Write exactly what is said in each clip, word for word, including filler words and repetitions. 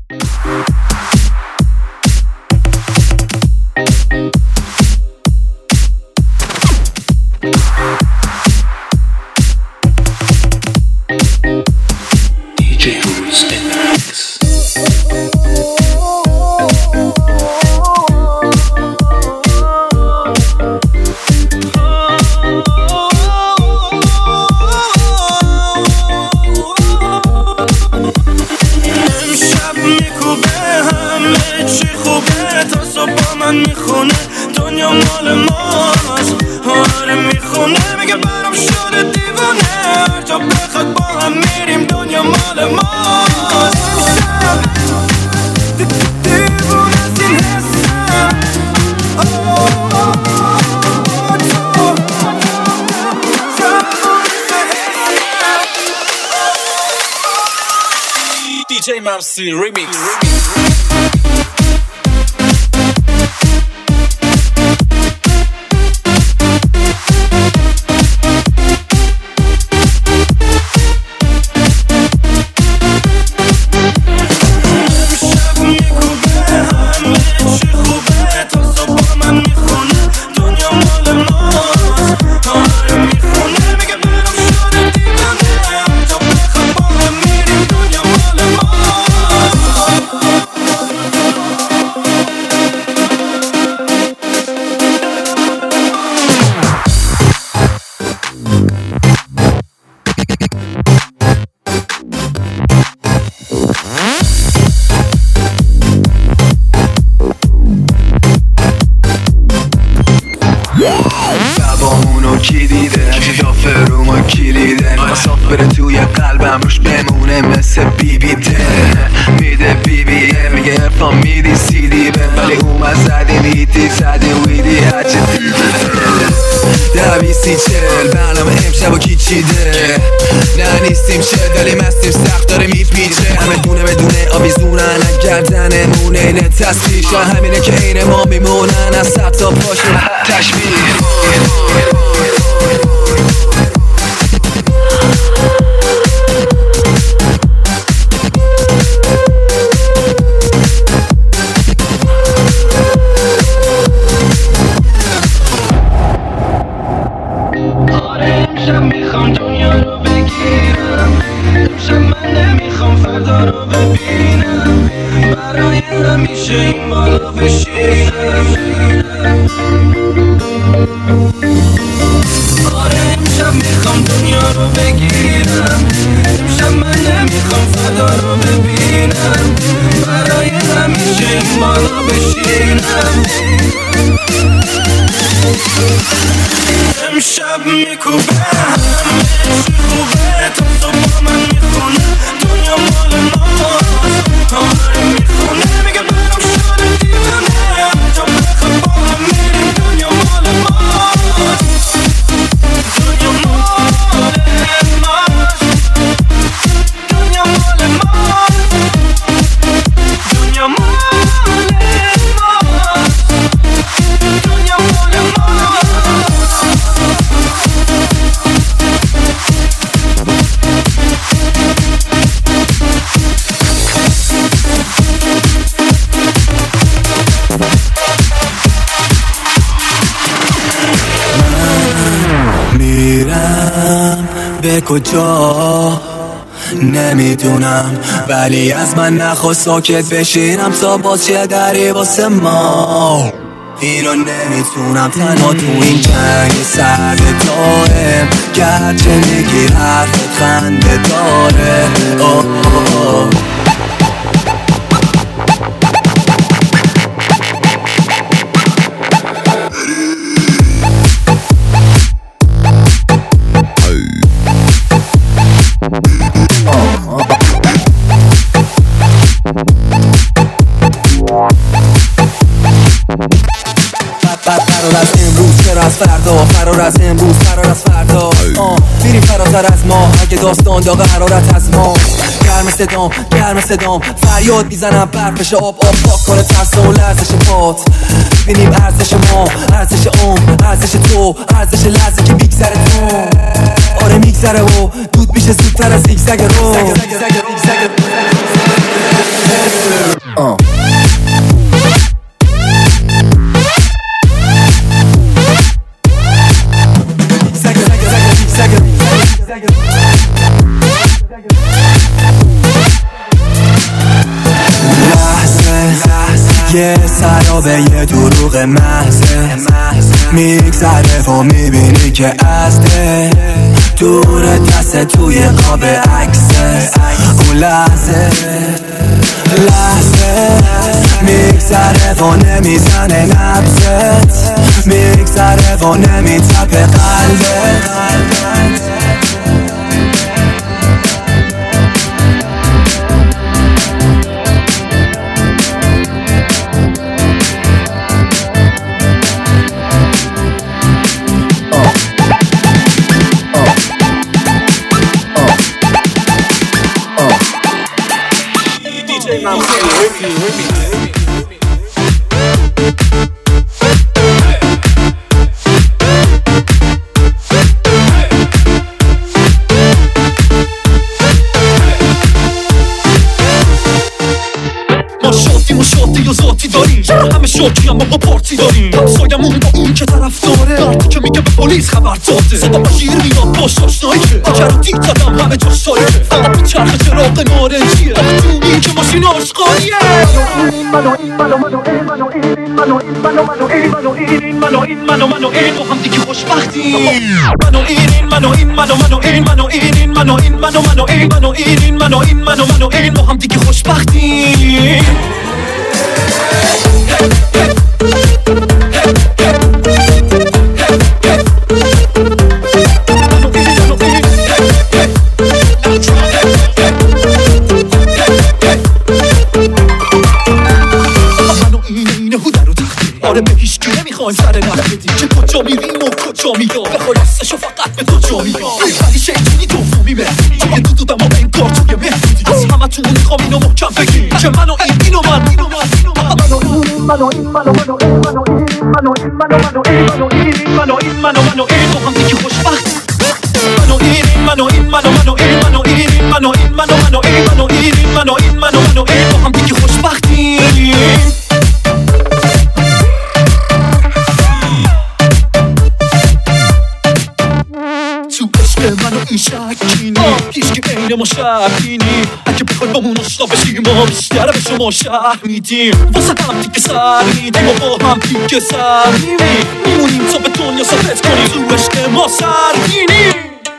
دی جی مرسی ریمیکس. کی دیده اجدافه رو ما کلیده مساف بره توی قلبم روش بمونه مثل بی بی ده میده بی بی میگه افام میدی سی دی به ولی اومد زدیم هیتی زدیم ویدی هچه دویستی چل برنامه امشب و کی چیده نه نیستیم چل دلی مستیم سخت داره میپیچه همه دونه بدونه آویزونن گردنه مونه اینه تصویر شا همینه که اینه ما میمونن از سب تا پاشون تشبیه امشب میخوام دنیا رو بگیرم امشب من نمیخوام فردا رو ببینم برای همیشه این بالا بشینم آره امشب میخوام دنیا رو بگیرم امشب من نمیخوام فردا رو ببینم برای همیشه این بالا بشینم امشب میکوبه همه چی خوبه تا صبح من میخونه دنیا مال ماست آره میخونه میگه برام شده دیوانه تا بخواب با هم میریم دنیا مال ماست دنیا مال ماست دنیا مال ماست دنیا مال به کجا نمیدونم ولی از من نخواست ساکت بشینم تا باز چه دری واسه ما اینو نمیتونم تنها تو این جنگ سرد دارم گرچه میگی حرفت خنده داره آه آه فرار از امروز چرا از فردا فرار از امروز فرار از فردا میریم فراتر از ما اگه داستان داغ حرارت از ما گرم صدام گرم صدام فریاد میزنم برفش آب آب پاک کنه ترس و لرزش پات ببینیم ارزش ما ارزش عمر ارزش تو ارزش لحظه که میگذره تو آره میگذره و دود میشه زودتر از زیگزگ رو یه سرابه یه دروغ محضه میگذره و میبینی که ازده دور دست توی قاب عکسه اون لحظه لحظه میگذره و نمیزنه نبضت میگذره و نمیتپه قلبت ما شادی و ذاتی داریم همه شاکی هم با پارتی داریم همسایمون با اون که طرف داره وقتی که میگه به پلیس خبر داده صدا بشیر میاد باش آشنایی که کرو دید زدم همه جاش تاریکه فقط به چرخ چراغ نارنجیه دونی که ماشین آشقالیه منو این منو منو این منو این منو این منو منو این منو این منو این منو منو این با هم دیگه خوشبختیم منو این منو این منو منو این منو این منو این منو منو این منو این منو این منو منو این با هم دیگه خوشبختیم آره به هیچ کی نمیخوایم سر نخ بدیم که کجا میریم و کجا میام به خلاصشو فقط به تو جا میام ولی شیطونی دومی مهدی توی دو دودم و انگار توی مهدی از همه تون میخوام اینو محکم بگیم که منو این اینو من اینو من منو این منو این منو منو این منو این منو این منو منو این منو این منو این منو منو این با هم دیگه خوشبخت منو این منو این منو منو این منو این منو این منو منو این منو این منو این منو منو این با هم دیگه خوشبختیم منو این شکینی هیچ که عین ما شکینی اگه بخوای با مون آشنا بشیم ما بیشتر به شما شهر میدیم واسه هم دیگه سر میدیم و با هم دیگه سر میریم میمونیم تا به دنیا ثابت کنیم تو عشق ما سرگینیم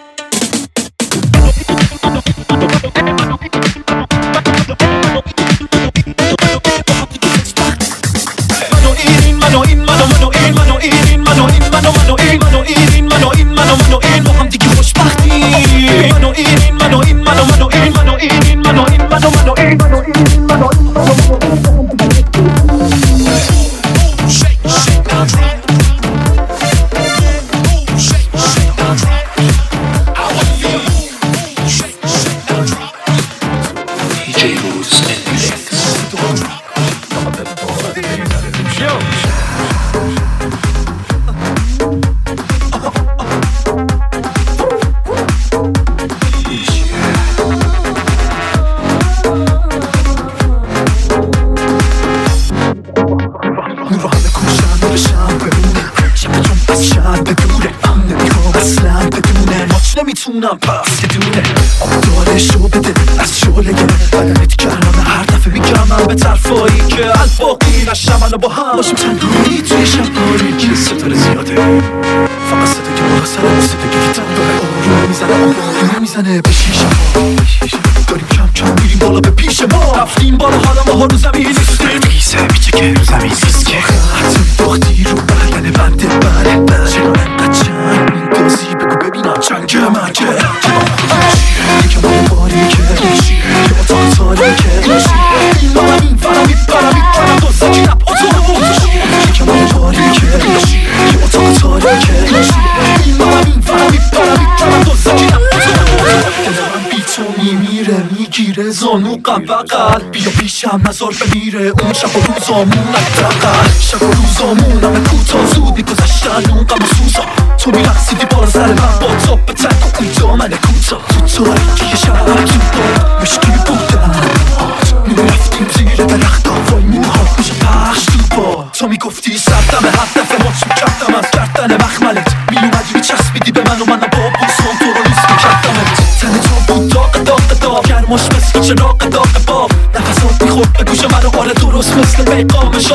منو این منو این منو منو این منو این منو این منو منو این منو این منو این منو منو این با هم دیگه خوشبختیم منو این منو این منو منو این منو این منو این منو منو این منو این منو این نمیتونم پس که دونه آبداره شو بده از شعله بدنت گرمه هر دفعه میگم من به طرفایی که الباقی نشم منو با هم باشیم تنهایی توی شب تاریکی ستاره زیاده فقط صدا که بالا سر و صدا که گیتم داره آروم میزنه آروم میزنه به شیشه داریم کم کم میریم بالا به پیش ما رفتیم بالا حالا ما ها رو زمین نیستیم قیسه میچه که رو زمین نیست که حتی داختی رو برگن بنده بره چرا انقدر چند میندازی بگو ببینم چنگ مرگه یکم بالا باریکه یه اتاق تاریکه این مالا این فرا میبرم میکنم دوسته که نب اتاق یکم بالا باریکه یه اتاق تاریکه این مالا این فرا میبرم میکنم دوسته که نب اتاق دلم بی تو میمیره میگیره زانو قم بقل بیا پیشم نظر بمیره اون شب و روزامون نگدقل شب و روزامون همه کوتا زود میگذشتن اون قم و سوزا تو میرقصیدی بالا سر من با تا به تک و اون دامن کوتا تو تاریکی شب تو با مشکی بودم میرفتیم زیر درخت وای موها میشه پخش تو با تو میگفتی سردم هدف ماچ میکردم از گردن مخملت میومدی میچسبیدی به من و من با بوسان تو رو لیست میکردمت تن تو بود داغ داغ داغ گرماش مثل چراغ داغ باب نفسات میخورد به گوش من و آره درست مثل پیغام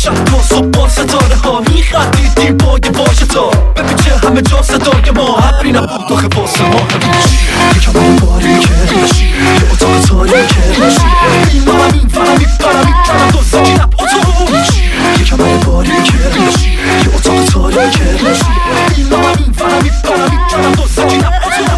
شب تا صبح با ستاره ها میخندید دیبای باشه تا بپیچه همه جا صدای ما حبری نبود و خفاس ما یکم این باری که یه اتاق تاریکه این منم این فرم این فرم این کنم دو زکی نب اتاق یکم این باری که یه اتاق تاریکه این منم این فرم این فرم این کنم دو زکی نب اتاق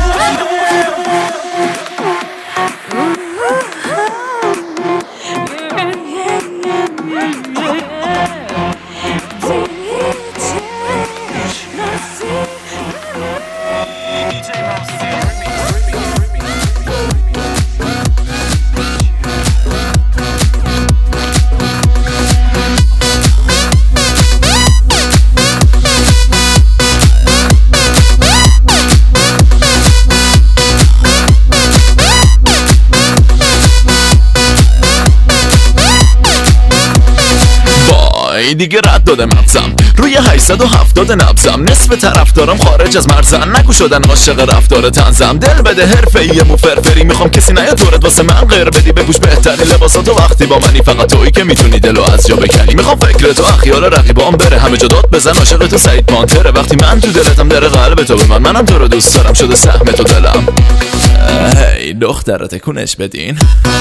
دیگه رد داده مغزم روی هشتصد و هفتاد نبزم نصف طرفدارم خارج از مرزن نگو شدن عاشق رفتار طنزم دل بده حرفه‌ای مو فرفری میخوام کسی نیاد دورت واسه من غیر بدی بپوش بهترین لباساتو وقتی با منی فقط تویی که میتونی دلو از جا بکنی میخوام فکر تو اخیال رقیبام بره همه جا داد بزن عاشق تو سعید پانتره وقتی من تو دلتم در قلب تو به من منم تو رو دوست دارم شده سهم تو دلم هی دختر تکونش بدین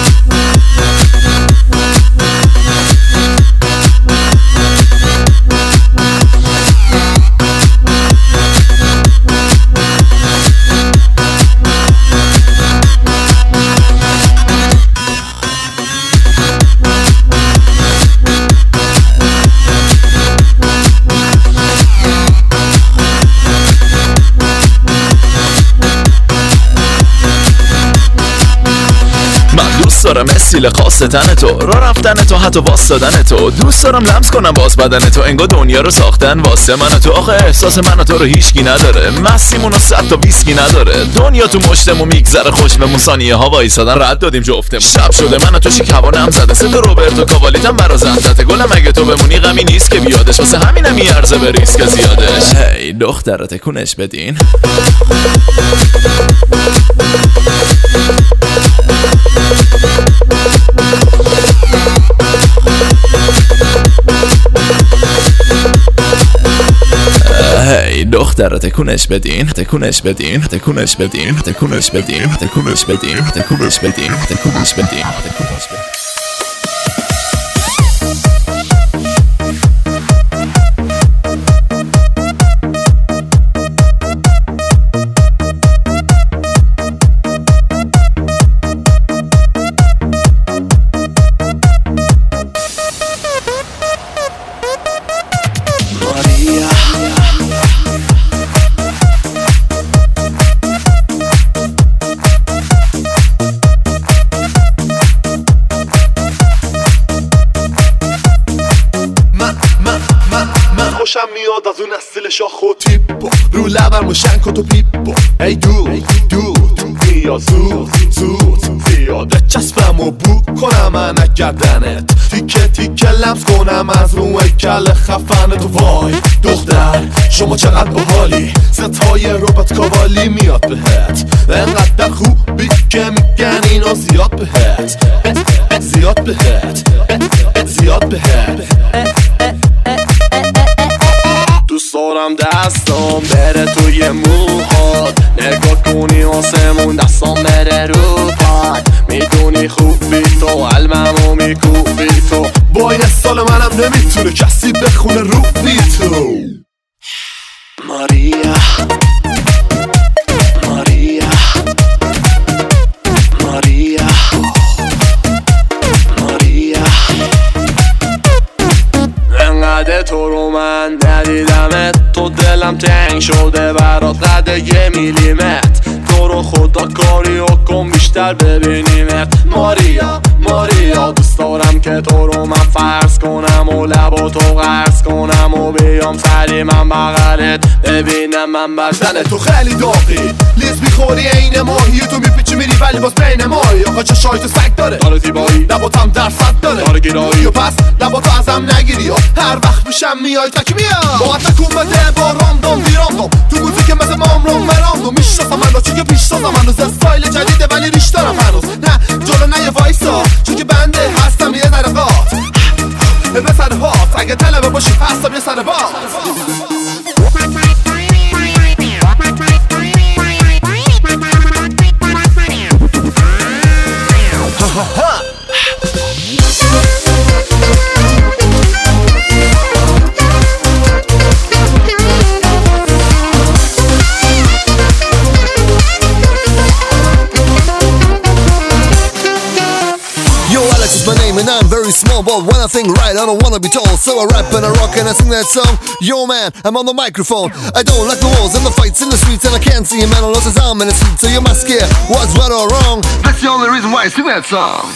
دوست دارم استیل خاص تن تو را رفتن تو حتی واسدادن تو دوست دارم لمس کنم باز بدن تو انگار دنیا رو ساختن واسه من تو آخه احساس من تو رو هیچکی نداره مستیمون و صد تا ویسکی نداره دنیا تو مشتمون میگذره خوش بمون ثانیه ها وایسادن رد دادیم جفتمون شب شده من تو شیک هوا نم زده صد روبرتو کاوالیتم برا زندته گلم اگه تو بمونی غمی نیست که بیادش واسه همینم میارزه به ریسک زیادش هی دختر تکونش بدین هی دختر تکونش بدین تکونش بدین تکونش بدین تکونش بدین تکونش بدین تکونش بدین تکونش بدین تکونش بدین خوشم میاد از اون استیل شاخ و تیپو رو لبم روشن کن تو پیپو ای دو دو بیا زود زود زیاد چسبم و بو کنم من گردنت تیکه تیکه لمس کنم از رو کل خفن تو وای دختر شما چقدر باحالی ستای روبات کاوالی میاد بهت انقدر خوبی که میگن اینو زیاد بهت زیاد بهت زیاد بهت دوست دارم دستم بره توی موهات نگاه کنی آسمون دستم بره رو پاد میدونی خوبی تو علممو میکوبی تو با این سال منم نمیتونه کسی بخونه رو بی تو ماریا ماریا ماریا ماریا انقدر تو رو من ندیدمت تو دلم تنگ شده برات قد یه میلیمت تو رو خدا کاری و کن بیشتر ببینیمت ماریا ماریا دوست دارم که تو رو من فرض کنم و لبا تو قرض کنم و بیام سری من بغلت ببینم من بدن تو خیلی داغی لیز میخوری این ماهی تو میپیچی میری ولی باز بین ماهی آقا چشای تو سگ داره داره زیبایی لباتم درصد داره داره گیرایی و پس لباتو ازم نگیری هر وقت میشم میای تک میام با تکون بده با راندوم بیراندوم تو موزیک مثل مامرون مراندوم میشناسم منو چون که پیش سازم هنوز استایل جدیده ولی ریش دارم هنوز نه جلو نه یه وایسا چون که بنده هستم یه ذره قات به سر هات اگه طلبه باشی پستم یه سر باز My name and I'm very small, but when I think right, I don't wanna be told. So I rap and I rock and I sing that song. Yo man, I'm on the microphone. I don't like the walls and the fights in the streets, and I can't see a man unless his arm in the seat. So you must care what's right or wrong. That's the only reason why I sing that song.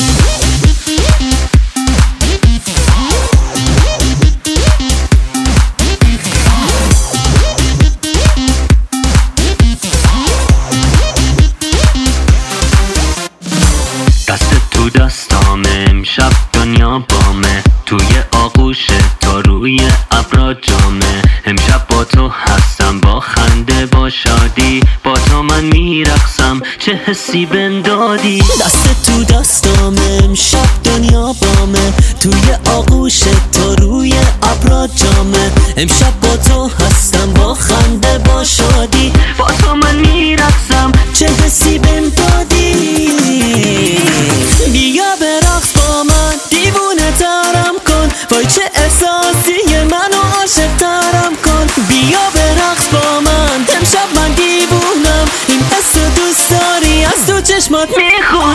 دستام امشب دنیا بامه توی آغوش تا روی ابرا جامه امشب با تو هستم با خنده با شادی با تو من میرقصم چه حسی بندادی دست تو دستام امشب دنیا بامه توی آغوش تا روی ابرا جامه امشب با تو هستم با خنده با شادی با تو من میرقصم چه حسی بندادی بیا برقص با من دیوونه ترم کن وای چه احساسی منو عاشق ترم کن بیا برقص با من امشب من دیوونم این حس دوست داری از تو چشمات میخونم